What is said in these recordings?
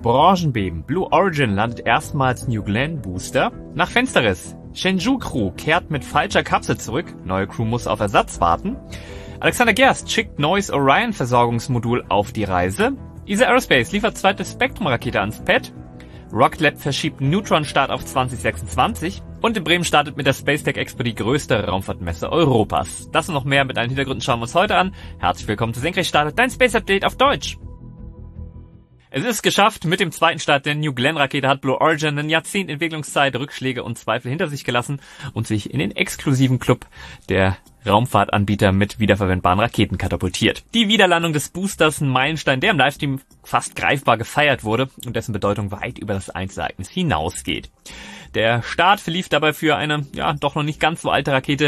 Branchenbeben. Blue Origin landet erstmals New Glenn Booster. Nach Fensterriss. Shenzhou Crew kehrt mit falscher Kapsel zurück. Neue Crew muss auf Ersatz warten. Alexander Gerst schickt neues Orion-Versorgungsmodul auf die Reise. ESA Aerospace liefert zweite Spectrum-Rakete ans Pad. Rocket Lab verschiebt Neutron-Start auf 2026. Und in Bremen startet mit der Spacetech Expo die größte Raumfahrtmesse Europas. Das und noch mehr mit allen Hintergründen schauen wir uns heute an. Herzlich willkommen zu Senkrechtstarter, dein Space Update auf Deutsch. Es ist geschafft, mit dem zweiten Start der New Glenn Rakete hat Blue Origin ein Jahrzehnt Entwicklungszeit, Rückschläge und Zweifel hinter sich gelassen und sich in den exklusiven Club der Raumfahrtanbieter mit wiederverwendbaren Raketen katapultiert. Die Wiederlandung des Boosters, ein Meilenstein, der im Livestream fast greifbar gefeiert wurde und dessen Bedeutung weit über das Einzelereignis hinausgeht. Der Start verlief dabei für eine, doch noch nicht ganz so alte Rakete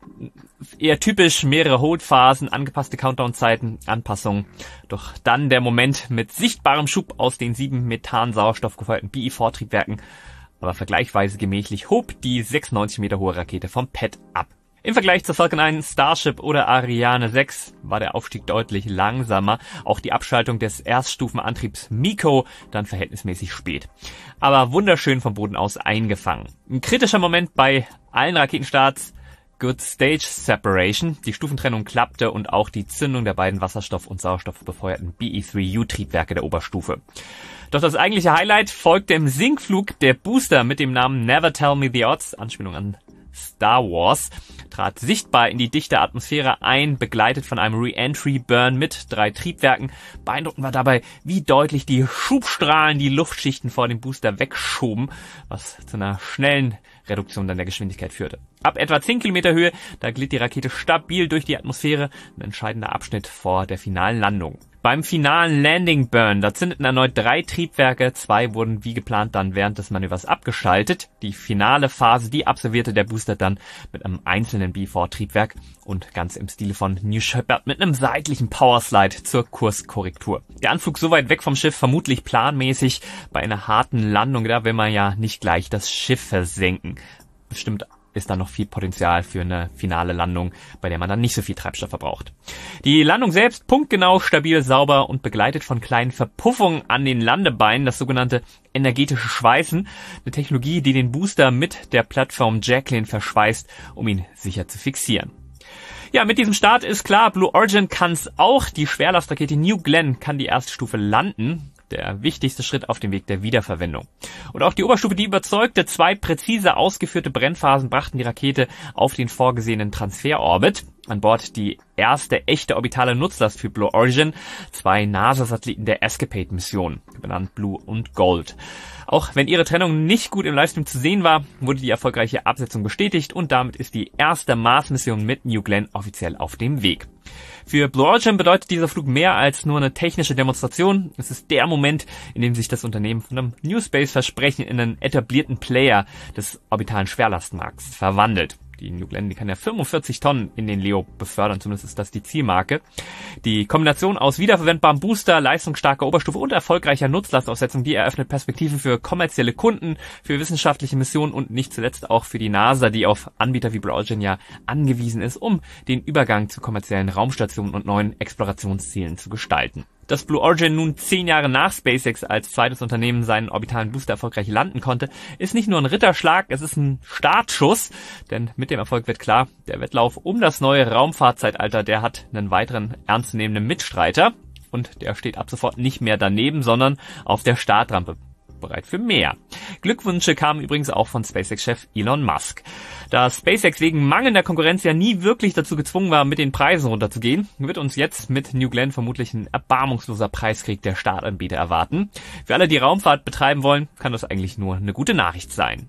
eher typisch, mehrere Holdphasen, angepasste Countdown-Zeiten, Anpassungen. Doch dann der Moment mit sichtbarem Schub aus den 7 Methan-Sauerstoff gefeuerten BE-4-Triebwerken, aber vergleichsweise gemächlich hob die 96 Meter hohe Rakete vom Pad ab. Im Vergleich zur Falcon 9, Starship oder Ariane 6 war der Aufstieg deutlich langsamer. Auch die Abschaltung des Erststufenantriebs MECO dann verhältnismäßig spät. Aber wunderschön vom Boden aus eingefangen. Ein kritischer Moment bei allen Raketenstarts: Good Stage Separation. Die Stufentrennung klappte und auch die Zündung der beiden Wasserstoff- und Sauerstoffbefeuerten BE-3U-Triebwerke der Oberstufe. Doch das eigentliche Highlight folgte im Sinkflug. Der Booster mit dem Namen Never Tell Me the Odds, Anspielung an Star Wars, trat sichtbar in die dichte Atmosphäre ein, begleitet von einem Re-Entry-Burn mit 3 Triebwerken. Beeindruckend war dabei, wie deutlich die Schubstrahlen die Luftschichten vor dem Booster wegschoben, was zu einer schnellen Reduktion dann der Geschwindigkeit führte. Ab etwa 10 Kilometer Höhe, da glitt die Rakete stabil durch die Atmosphäre, ein entscheidender Abschnitt vor der finalen Landung. Beim finalen Landing Burn, da zündeten erneut 3 Triebwerke, 2 wurden wie geplant dann während des Manövers abgeschaltet. Die finale Phase, die absolvierte der Booster dann mit einem einzelnen BE-4-Triebwerk und ganz im Stile von New Shepard mit einem seitlichen Powerslide zur Kurskorrektur. Der Anflug so weit weg vom Schiff, vermutlich planmäßig. Bei einer harten Landung, da will man ja nicht gleich das Schiff versenken. Bestimmt ist da noch viel Potenzial für eine finale Landung, bei der man dann nicht so viel Treibstoff verbraucht. Die Landung selbst punktgenau, stabil, sauber und begleitet von kleinen Verpuffungen an den Landebeinen, das sogenannte energetische Schweißen, eine Technologie, die den Booster mit der Plattform Jacqueline verschweißt, um ihn sicher zu fixieren. Ja, mit diesem Start ist klar, Blue Origin kann's auch. Die Schwerlastrakete New Glenn kann die erste Stufe landen. Der wichtigste Schritt auf dem Weg der Wiederverwendung. Und auch die Oberstufe, die überzeugte. 2 präzise ausgeführte Brennphasen brachten die Rakete auf den vorgesehenen Transferorbit. An Bord die erste echte orbitale Nutzlast für Blue Origin. 2 NASA-Satelliten der Escapade-Mission, benannt Blue und Gold. Auch wenn ihre Trennung nicht gut im Livestream zu sehen war, wurde die erfolgreiche Absetzung bestätigt und damit ist die erste Mars-Mission mit New Glenn offiziell auf dem Weg. Für Blue Origin bedeutet dieser Flug mehr als nur eine technische Demonstration. Es ist der Moment, in dem sich das Unternehmen von einem New Space-Versprechen in einen etablierten Player des orbitalen Schwerlastmarkts verwandelt. Die New Glenn, die kann ja 45 Tonnen in den Leo befördern, zumindest ist das die Zielmarke. Die Kombination aus wiederverwendbarem Booster, leistungsstarker Oberstufe und erfolgreicher Nutzlastaussetzung, die eröffnet Perspektiven für kommerzielle Kunden, für wissenschaftliche Missionen und nicht zuletzt auch für die NASA, die auf Anbieter wie Blue Origin ja angewiesen ist, um den Übergang zu kommerziellen Raumstationen und neuen Explorationszielen zu gestalten. Dass Blue Origin nun 10 Jahre nach SpaceX als zweites Unternehmen seinen orbitalen Booster erfolgreich landen konnte, ist nicht nur ein Ritterschlag, es ist ein Startschuss, denn mit dem Erfolg wird klar, der Wettlauf um das neue Raumfahrtzeitalter, der hat einen weiteren ernstzunehmenden Mitstreiter und der steht ab sofort nicht mehr daneben, sondern auf der Startrampe. Bereit für mehr. Glückwünsche kamen übrigens auch von SpaceX-Chef Elon Musk. Da SpaceX wegen mangelnder Konkurrenz ja nie wirklich dazu gezwungen war, mit den Preisen runterzugehen, wird uns jetzt mit New Glenn vermutlich ein erbarmungsloser Preiskrieg der Startanbieter erwarten. Für alle, die Raumfahrt betreiben wollen, kann das eigentlich nur eine gute Nachricht sein.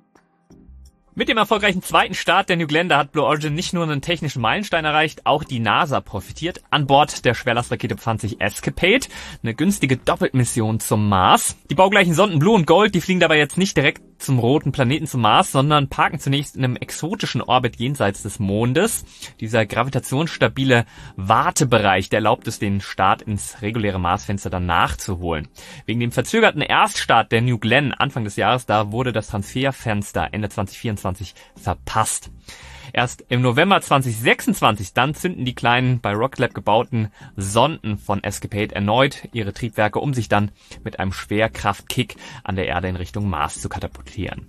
Mit dem erfolgreichen zweiten Start der New Glenn, da hat Blue Origin nicht nur einen technischen Meilenstein erreicht, auch die NASA profitiert. An Bord der Schwerlastrakete befand sich Escapade, eine günstige Doppelmission zum Mars. Die baugleichen Sonden Blue und Gold, die fliegen dabei jetzt nicht direkt zum roten Planeten zum Mars, sondern parken zunächst in einem exotischen Orbit jenseits des Mondes. Dieser gravitationsstabile Wartebereich, der erlaubt es, den Start ins reguläre Marsfenster dann nachzuholen. Wegen dem verzögerten Erststart der New Glenn Anfang des Jahres, da wurde das Transferfenster Ende 2024 verpasst. Erst im November 2026 dann zünden die kleinen bei Rocket Lab gebauten Sonden von Escapade erneut ihre Triebwerke, um sich dann mit einem Schwerkraftkick an der Erde in Richtung Mars zu katapultieren.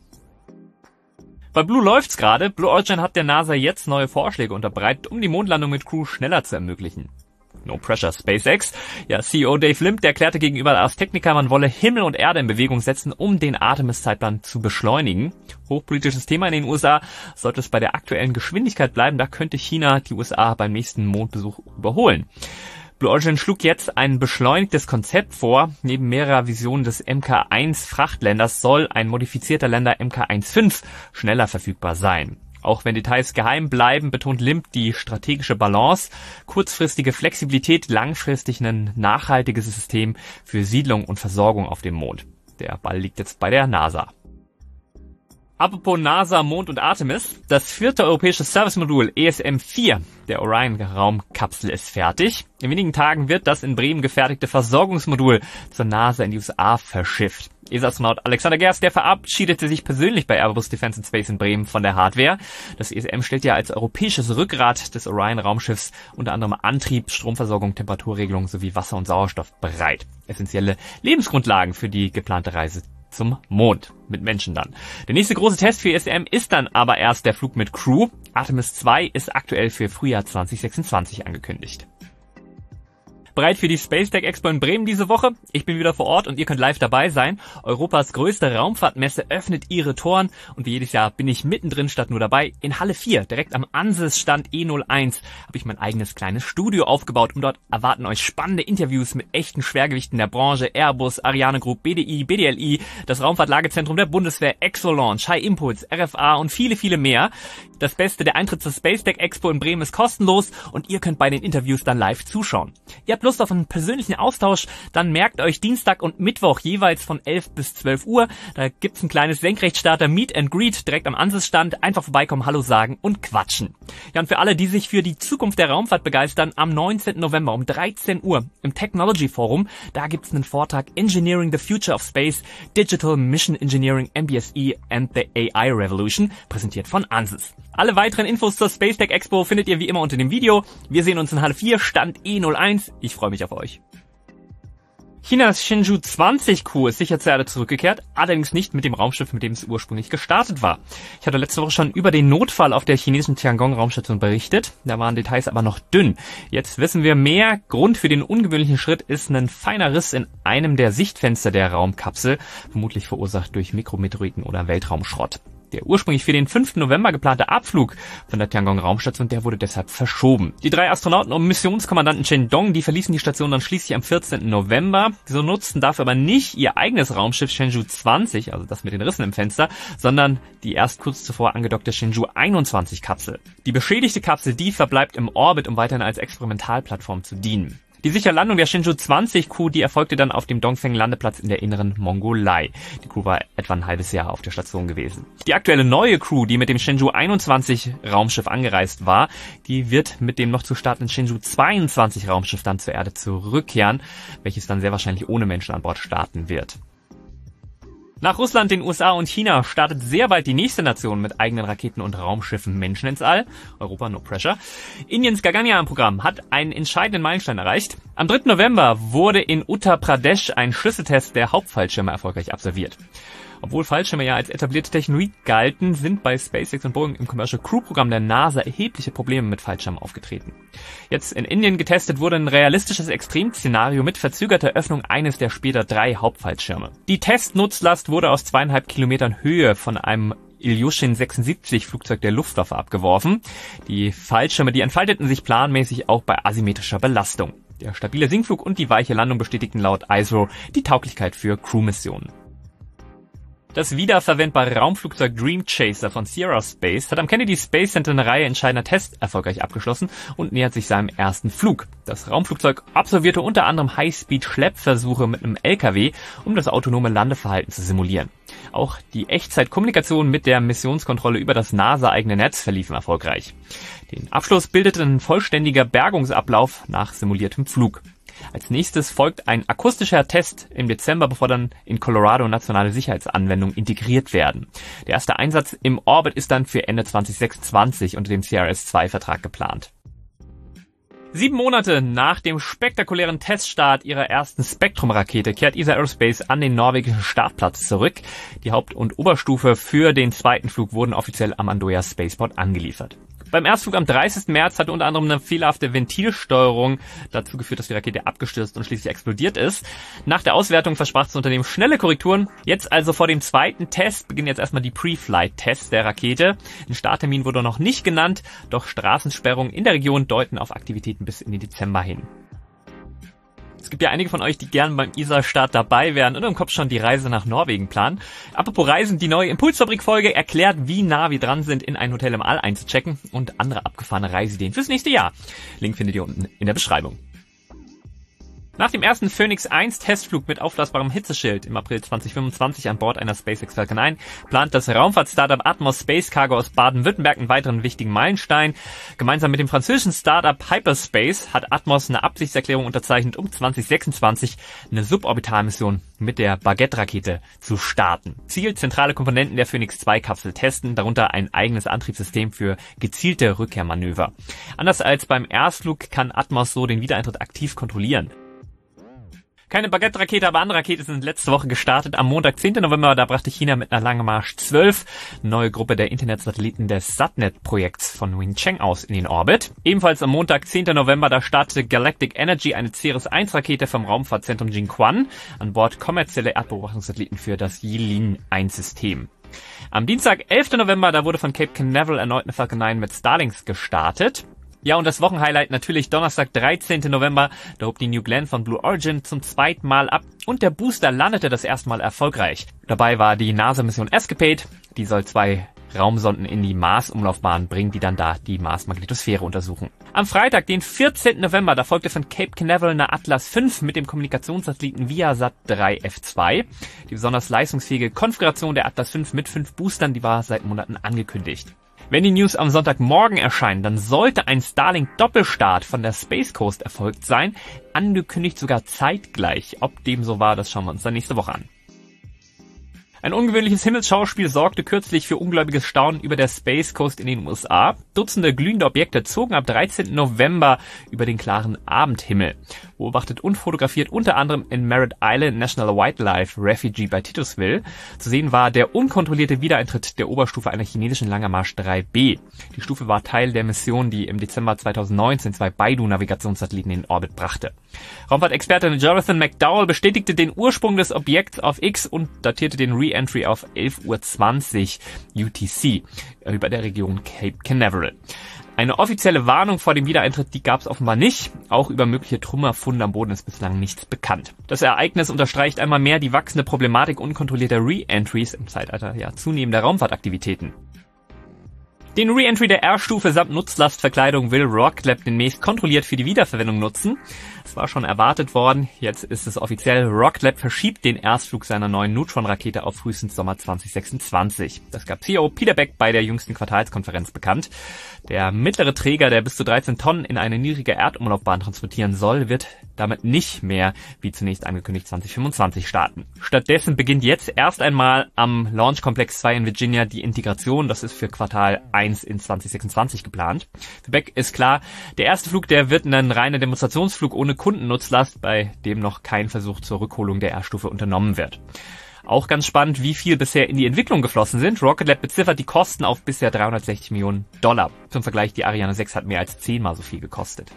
Bei Blue läuft's gerade. Blue Origin hat der NASA jetzt neue Vorschläge unterbreitet, um die Mondlandung mit Crew schneller zu ermöglichen. No pressure, SpaceX. Ja, CEO Dave Limp erklärte gegenüber Ars Technica, man wolle Himmel und Erde in Bewegung setzen, um den Artemis-Zeitplan zu beschleunigen. Hochpolitisches Thema in den USA. Sollte es bei der aktuellen Geschwindigkeit bleiben, da könnte China die USA beim nächsten Mondbesuch überholen. Blue Origin schlug jetzt ein beschleunigtes Konzept vor. Neben mehrerer Visionen des Mk1-Frachtländers soll ein modifizierter Länder Mk1.5 schneller verfügbar sein. Auch wenn Details geheim bleiben, betont Limp die strategische Balance, kurzfristige Flexibilität, langfristig ein nachhaltiges System für Siedlung und Versorgung auf dem Mond. Der Ball liegt jetzt bei der NASA. Apropos NASA, Mond und Artemis. Das 4. europäische Servicemodul ESM-4 der Orion-Raumkapsel ist fertig. In wenigen Tagen wird das in Bremen gefertigte Versorgungsmodul zur NASA in die USA verschifft. ESA-Astronaut Alexander Gerst, der verabschiedete sich persönlich bei Airbus Defence and Space in Bremen von der Hardware. Das ESM stellt ja als europäisches Rückgrat des Orion-Raumschiffs unter anderem Antrieb, Stromversorgung, Temperaturregelung sowie Wasser und Sauerstoff bereit. Essentielle Lebensgrundlagen für die geplante Reise zum Mond. Mit Menschen dann. Der nächste große Test für ESM ist dann aber erst der Flug mit Crew. Artemis 2 ist aktuell für Frühjahr 2026 angekündigt. Bereit für die Space Tech Expo in Bremen diese Woche? Ich bin wieder vor Ort und ihr könnt live dabei sein. Europas größte Raumfahrtmesse öffnet ihre Toren und wie jedes Jahr bin ich mittendrin statt nur dabei. In Halle 4, direkt am Ansys-Stand E01, habe ich mein eigenes kleines Studio aufgebaut und dort erwarten euch spannende Interviews mit echten Schwergewichten der Branche, Airbus, Ariane Group, BDI, BDLI, das Raumfahrtlagezentrum der Bundeswehr, Exolaunch, High Impulse, RFA und viele, viele mehr. Das Beste, der Eintritt zur Space Tech Expo in Bremen ist kostenlos und ihr könnt bei den Interviews dann live zuschauen. Ihr habt Lust auf einen persönlichen Austausch, dann merkt euch Dienstag und Mittwoch jeweils von 11 bis 12 Uhr. Da gibt's ein kleines Senkrechtstarter Meet and Greet direkt am Ansys-Stand. Einfach vorbeikommen, Hallo sagen und quatschen. Ja, und für alle, die sich für die Zukunft der Raumfahrt begeistern, am 19. November um 13 Uhr im Technology Forum, da gibt's einen Vortrag Engineering the Future of Space, Digital Mission Engineering, MBSE and the AI Revolution, präsentiert von Ansys. Alle weiteren Infos zur Space Tech Expo findet ihr wie immer unter dem Video. Wir sehen uns in Halle 4, Stand E01. Ich freue mich auf euch. Chinas Shenzhou 20 Crew ist sicher zur Erde zurückgekehrt, allerdings nicht mit dem Raumschiff, mit dem es ursprünglich gestartet war. Ich hatte letzte Woche schon über den Notfall auf der chinesischen Tiangong-Raumstation berichtet, da waren Details aber noch dünn. Jetzt wissen wir mehr. Grund für den ungewöhnlichen Schritt ist ein feiner Riss in einem der Sichtfenster der Raumkapsel, vermutlich verursacht durch Mikrometeoriten oder Weltraumschrott. Der ursprünglich für den 5. November geplante Abflug von der Tiangong-Raumstation, der wurde deshalb verschoben. Die 3 Astronauten und Missionskommandanten Chen Dong, die verließen die Station dann schließlich am 14. November. Sie nutzten dafür aber nicht ihr eigenes Raumschiff Shenzhou 20, also das mit den Rissen im Fenster, sondern die erst kurz zuvor angedockte Shenzhou 21 Kapsel. Die beschädigte Kapsel, die verbleibt im Orbit, um weiterhin als Experimentalplattform zu dienen. Die sichere Landung der Shenzhou 20 Crew, die erfolgte dann auf dem Dongfeng-Landeplatz in der inneren Mongolei. Die Crew war etwa ein halbes Jahr auf der Station gewesen. Die aktuelle neue Crew, die mit dem Shenzhou 21 Raumschiff angereist war, die wird mit dem noch zu startenden Shenzhou 22 Raumschiff dann zur Erde zurückkehren, welches dann sehr wahrscheinlich ohne Menschen an Bord starten wird. Nach Russland, den USA und China startet sehr bald die nächste Nation mit eigenen Raketen und Raumschiffen Menschen ins All. Europa, no pressure. Indiens Gaganyaan-Programm hat einen entscheidenden Meilenstein erreicht. Am 3. November wurde in Uttar Pradesh ein Schlüsseltest der Hauptfallschirme erfolgreich absolviert. Obwohl Fallschirme ja als etablierte Technologie galten, sind bei SpaceX und Boeing im Commercial Crew Programm der NASA erhebliche Probleme mit Fallschirmen aufgetreten. Jetzt in Indien getestet wurde ein realistisches Extremszenario mit verzögerter Öffnung eines der später 3 Hauptfallschirme. Die Testnutzlast wurde aus 2,5 Kilometern Höhe von einem Ilyushin 76 Flugzeug der Luftwaffe abgeworfen. Die Fallschirme, die entfalteten sich planmäßig auch bei asymmetrischer Belastung. Der stabile Sinkflug und die weiche Landung bestätigten laut ISRO die Tauglichkeit für Crewmissionen. Das wiederverwendbare Raumflugzeug Dream Chaser von Sierra Space hat am Kennedy Space Center eine Reihe entscheidender Tests erfolgreich abgeschlossen und nähert sich seinem ersten Flug. Das Raumflugzeug absolvierte unter anderem High-Speed-Schleppversuche mit einem LKW, um das autonome Landeverhalten zu simulieren. Auch die Echtzeitkommunikation mit der Missionskontrolle über das NASA-eigene Netz verliefen erfolgreich. Den Abschluss bildete ein vollständiger Bergungsablauf nach simuliertem Flug. Als nächstes folgt ein akustischer Test im Dezember, bevor dann in Colorado nationale Sicherheitsanwendungen integriert werden. Der erste Einsatz im Orbit ist dann für Ende 2026 unter dem CRS-2-Vertrag geplant. 7 Monate nach dem spektakulären Teststart ihrer ersten Spectrum-Rakete kehrt ESA Aerospace an den norwegischen Startplatz zurück. Die Haupt- und Oberstufe für den zweiten Flug wurden offiziell am Andøya Spaceport angeliefert. Beim Erstflug am 30. März hatte unter anderem eine fehlerhafte Ventilsteuerung dazu geführt, dass die Rakete abgestürzt und schließlich explodiert ist. Nach der Auswertung versprach das Unternehmen schnelle Korrekturen. Jetzt also vor dem zweiten Test beginnen jetzt erstmal die Pre-Flight-Tests der Rakete. Ein Starttermin wurde noch nicht genannt, doch Straßensperrungen in der Region deuten auf Aktivitäten bis in den Dezember hin. Es gibt ja einige von euch, die gern beim ESA-Start dabei wären und im Kopf schon die Reise nach Norwegen planen. Apropos Reisen, die neue Impulsfabrik-Folge erklärt, wie nah wir dran sind, in ein Hotel im All einzuchecken und andere abgefahrene Reiseideen fürs nächste Jahr. Link findet ihr unten in der Beschreibung. Nach dem ersten Phoenix 1 Testflug mit aufblasbarem Hitzeschild im April 2025 an Bord einer SpaceX Falcon 9 plant das Raumfahrt-Startup Atmos Space Cargo aus Baden-Württemberg einen weiteren wichtigen Meilenstein. Gemeinsam mit dem französischen Startup Hyperspace hat Atmos eine Absichtserklärung unterzeichnet, um 2026 eine Suborbitalmission mit der Baguette-Rakete zu starten. Ziel: zentrale Komponenten der Phoenix 2 Kapsel testen, darunter ein eigenes Antriebssystem für gezielte Rückkehrmanöver. Anders als beim Erstflug kann Atmos so den Wiedereintritt aktiv kontrollieren. Keine Baguette-Rakete, aber andere Raketen sind letzte Woche gestartet. Am Montag, 10. November, da brachte China mit einer Lange Marsch 12 eine neue Gruppe der Internetsatelliten des Satnet-Projekts von Wingcheng aus in den Orbit. Ebenfalls am Montag, 10. November, da startete Galactic Energy eine Ceres-1-Rakete vom Raumfahrtzentrum Jiuquan an Bord kommerzielle Erdbeobachtungssatelliten für das Yilin-1-System. Am Dienstag, 11. November, da wurde von Cape Canaveral erneut eine Falcon 9 mit Starlinks gestartet. Ja, und das Wochenhighlight natürlich Donnerstag, 13. November, da hob die New Glenn von Blue Origin zum zweiten Mal ab und der Booster landete das erste Mal erfolgreich. Dabei war die NASA-Mission Escapade, die soll 2 Raumsonden in die Mars-Umlaufbahn bringen, die dann da die Mars-Magnetosphäre untersuchen. Am Freitag, den 14. November, da folgte von Cape Canaveral eine Atlas V mit dem Kommunikationssatelliten Viasat 3F2. Die besonders leistungsfähige Konfiguration der Atlas V mit 5 Boostern, die war seit Monaten angekündigt. Wenn die News am Sonntagmorgen erscheinen, dann sollte ein Starlink-Doppelstart von der Space Coast erfolgt sein, angekündigt sogar zeitgleich. Ob dem so war, das schauen wir uns dann nächste Woche an. Ein ungewöhnliches Himmelsschauspiel sorgte kürzlich für ungläubiges Staunen über der Space Coast in den USA. Dutzende glühende Objekte zogen ab 13. November über den klaren Abendhimmel. Beobachtet und fotografiert unter anderem in Merritt Island National Wildlife Refuge bei Titusville. Zu sehen war der unkontrollierte Wiedereintritt der Oberstufe einer chinesischen Lange Marsch 3B. Die Stufe war Teil der Mission, die im Dezember 2019 2 Beidou-Navigationssatelliten in den Orbit brachte. Raumfahrtexperte Jonathan McDowell bestätigte den Ursprung des Objekts auf X und datierte den Re-Entry auf 11:20 Uhr UTC über der Region Cape Canaveral. Eine offizielle Warnung vor dem Wiedereintritt, die gab es offenbar nicht. Auch über mögliche Trümmerfunde am Boden ist bislang nichts bekannt. Das Ereignis unterstreicht einmal mehr die wachsende Problematik unkontrollierter Re-Entries im Zeitalter zunehmender Raumfahrtaktivitäten. Den Re-Entry der R-Stufe samt Nutzlastverkleidung will Rocket Lab demnächst kontrolliert für die Wiederverwendung nutzen. Es war schon erwartet worden, jetzt ist es offiziell. Rocket Lab verschiebt den Erstflug seiner neuen Neutron-Rakete auf frühestens Sommer 2026. Das gab CEO Peter Beck bei der jüngsten Quartalskonferenz bekannt. Der mittlere Träger, der bis zu 13 Tonnen in eine niedrige Erdumlaufbahn transportieren soll, wird damit nicht mehr, wie zunächst angekündigt, 2025 starten. Stattdessen beginnt jetzt erst einmal am Launch Complex 2 in Virginia die Integration. Das ist für Quartal 1 in 2026 geplant. Für Beck ist klar, der erste Flug, der wird ein reiner Demonstrationsflug ohne Kundennutzlast, bei dem noch kein Versuch zur Rückholung der R-Stufe unternommen wird. Auch ganz spannend, wie viel bisher in die Entwicklung geflossen sind. Rocket Lab beziffert die Kosten auf bisher $360 Millionen. Zum Vergleich, die Ariane 6 hat mehr als 10-mal so viel gekostet.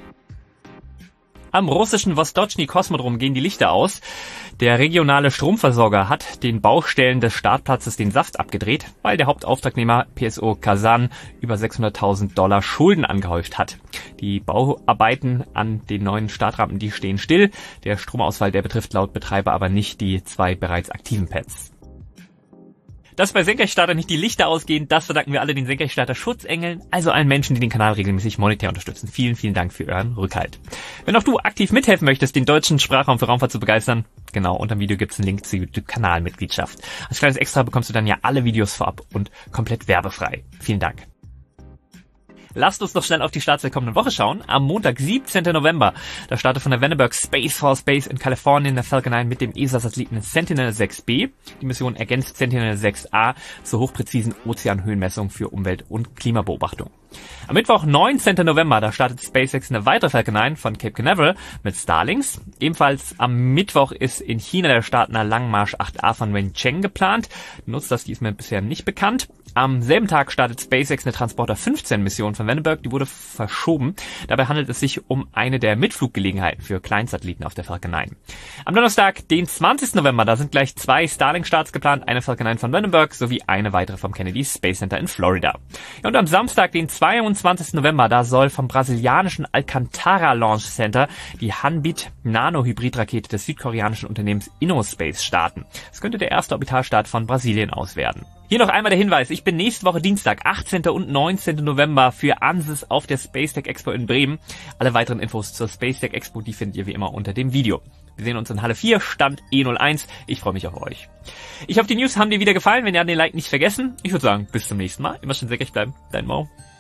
Am russischen Vostochny-Kosmodrom gehen die Lichter aus. Der regionale Stromversorger hat den Baustellen des Startplatzes den Saft abgedreht, weil der Hauptauftragnehmer PSO Kazan über $600.000 Schulden angehäuft hat. Die Bauarbeiten an den neuen Startrampen, die stehen still. Der Stromausfall, der betrifft laut Betreiber aber nicht die 2 bereits aktiven Pads. Dass bei Senkrechtstarter nicht die Lichter ausgehen, das verdanken wir alle den Senkrechtstarter Schutzengeln, also allen Menschen, die den Kanal regelmäßig monetär unterstützen. Vielen, vielen Dank für euren Rückhalt. Wenn auch du aktiv mithelfen möchtest, den deutschen Sprachraum für Raumfahrt zu begeistern, genau, unter dem Video gibt's einen Link zur YouTube-Kanalmitgliedschaft. Als kleines Extra bekommst du dann ja alle Videos vorab und komplett werbefrei. Vielen Dank. Lasst uns noch schnell auf die Starts der kommenden Woche schauen. Am Montag, 17. November, da startet von der Vandenberg Space Force Base in Kalifornien der Falcon 9 mit dem ESA-Satelliten Sentinel-6B. Die Mission ergänzt Sentinel-6A zur hochpräzisen Ozeanhöhenmessung für Umwelt- und Klimabeobachtung. Am Mittwoch, 19. November, da startet SpaceX eine weitere Falcon 9 von Cape Canaveral mit Starlink. Ebenfalls am Mittwoch ist in China der Start einer Langmarsch 8A von Wencheng geplant. Nutzt das, die ist mir bisher nicht bekannt. Am selben Tag startet SpaceX eine Transporter 15 Mission von Vandenberg, die wurde verschoben. Dabei handelt es sich um eine der Mitfluggelegenheiten für Kleinsatelliten auf der Falcon 9. Am Donnerstag, den 20. November, da sind gleich 2 Starlink-Starts geplant, eine Falcon 9 von Vandenberg sowie eine weitere vom Kennedy Space Center in Florida. Ja, und am Samstag, den 22. November, da soll vom brasilianischen Alcantara Launch Center die Hanbit Nano-Hybrid-Rakete des südkoreanischen Unternehmens InnoSpace starten. Das könnte der erste Orbitalstart von Brasilien aus werden. Hier noch einmal der Hinweis, ich bin nächste Woche Dienstag, 18. und 19. November für ANSYS auf der Space Tech Expo in Bremen. Alle weiteren Infos zur Space Tech Expo, die findet ihr wie immer unter dem Video. Wir sehen uns in Halle 4, Stand E01. Ich freue mich auf euch. Ich hoffe, die News haben dir wieder gefallen. Wenn ja, den Like nicht vergessen. Ich würde sagen, bis zum nächsten Mal. Immer schön sehr bleiben. Dein Mo.